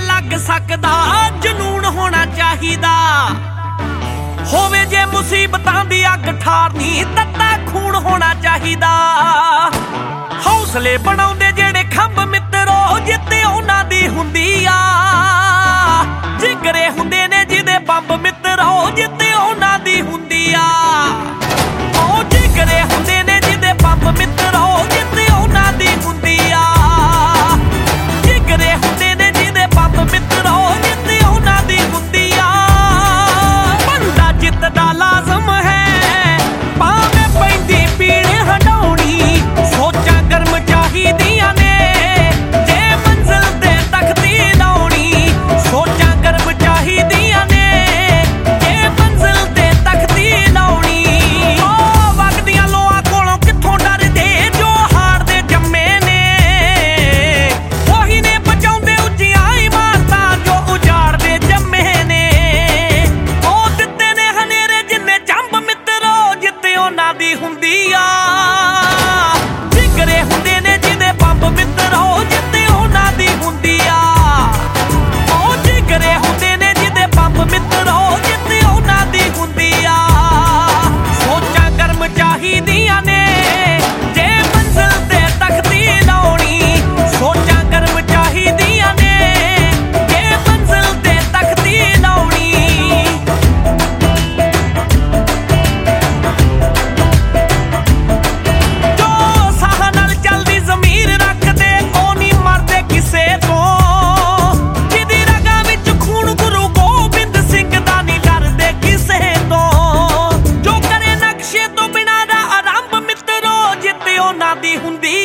ਲੱਗ ਸਕਦਾ, ਜਨੂਨ ਹੋਣਾ ਚਾਹੀਦਾ। ਹੋਵੇ ਜੇ ਮੁਸੀਬਤਾਂ ਦੀ ਅੱਗ ਠਾਰਨੀ, ਤੱਤਾ ਖੂਨ ਹੋਣਾ ਚਾਹੀਦਾ। ਹੌਸਲੇ ਬਣਾਉਂਦੇ ਜਿਹੜੇ ਖੰਭ ਮਿੱਤਰੋ, ਜਿੱਤ ਉਹਨਾਂ ਦੀ ਹੁੰਦੀ ਆ। ਜਿਗਰੇ ਹੁੰਦੇ ਨੇ ਜਿਹਦੇ ਬੰਬ ਮਿੱਤਰੋ, ਜਿੱਤ ਉਹਨਾਂ ਦੀ ਹੁੰਦੀ ਆ। ਉਹ ਜਿਗਰੇ ਹੁੰਦੇ ਨੇ ਜਿਹਦੇ ਬੰਬ ਮਿੱਤਰੋ, ਜਿੱਤ ਉਹਨਾਂ ਦੀ ਹੁੰਦੀ ਆ। ਜਿਗਰੇ ਹੁੰਦੇ ਨੇ ਜਿਹਦੇ ਬੰਬ ਮਿੱਤਰੋ, ਜਿੱਤ ਉਹਨਾਂ ਦੀ ਹੁੰਦੀ ਆ। ਬੰਦਾ ਜਿੱਤਦਾ ਲਾਜ਼ਮ ਹੈ, ਭਾਵੇਂ ਪੈਂਦੀ ਪੀੜ ਹੰਡਾਉਣੀ। ਸੋਚਾਂ ਗਰਮ ਚਾਹੀਦੀਆਂ ਨੇ, ਜੇ ਮੰਜ਼ਿਲ ਤੇ ਤਖਤੀ ਲਾਉਣੀ। ਸੋਚਾਂ ਗਰਮ ਚਾਹੀਦੀਆਂ ਨੇ, ਜੇ ਮੰਜ਼ਿਲ ਤੇ ਤਖਤੀ ਲਾਉਣੀ। ਉਹ ਵਗਦੀਆਂ ਲੋਆਂ ਕੋਲੋਂ ਕਿੱਥੋਂ ਡਰਦੇ, ਜੋ ਹਾਰਦੇ ਜੰਮੇ ਨੇ। ਉਹੀ ਨੇ ਬਚਾਉਂਦੇ ਉੱਚੀਆਂ ਇਮਾਰਤਾਂ, ਜੋ ਉਜਾੜਦੇ ਜੰਮੇ ਨੇ। ਉਹ ਦਿੱਤੇ ਨੇ ਹਨੇਰੇ ਜਿੰਨੇ ਜੰਬ ਮਿੱਤਰੋ, ਜਿੱਤ ਉਹਨਾਂ ਦੀ ਹੁੰਦੀ ਆ। ਜਿਗਰੇ ਹੁੰਦੇ ਨੇ ਜਿਹਦੇ ਬੰਬ ਮਿੱਤਰੋ, ਜਿੱਤ ਉਹਨਾਂ ਦੀ ਹੁੰਦੀ ਆ। ਉਹ ਜਿਗਰੇ ਹੁੰਦੇ ਨੇ ਜਿਹਦੇ ਬੰਬ ਮਿੱਤਰੋ, ਜਿੱਤ ਉਹਨਾਂ ਦੀ ਹੁੰਦੀ ਆ। ਸੋਚਾਂ ਗਰਮ ਚਾਹੀਦੀਆਂ ਨੇ, ਜੇ ਮੰਜ਼ਿਲ ਤੇ ਤਖਤੀ ਲਾਉਣੀ। ਸੋਚਾਂ ਗਰਮ ਚਾਹੀਦੀਆਂ ਨੇ, ਜੇ ਮੰਜ਼ਿਲ ਤੇ ਤਖਤੀ ਲਾਉਣੀ। ਜੋ ਸਾਹ ਨਾਲ ਚੱਲਦੀ ਜ਼ਮੀਰ ਰੱਖਦੇ, ਉਹ ਨਹੀਂ ਮਰਦੇ ਕਿਸੇ ਤੋਂ। ਜਿਹਦੀ ਰਗਾਂ ਵਿੱਚ ਖੂਨ ਗੁਰੂ ਗੋਬਿੰਦ ਸਿੰਘ ਦਾ, ਨਹੀਂ ਡਰਦੇ ਕਿਸੇ ਤੋਂ। ਜੋ ਕਰੇ ਨਕਸ਼ੇ ਤੋਂ ਬਿਨਾਂ ਦਾ ਆਰੰਭ ਮਿੱਤਰੋ, ਜਿੱਤ ਉਹਨਾਂ ਦੀ ਹੁੰਦੀ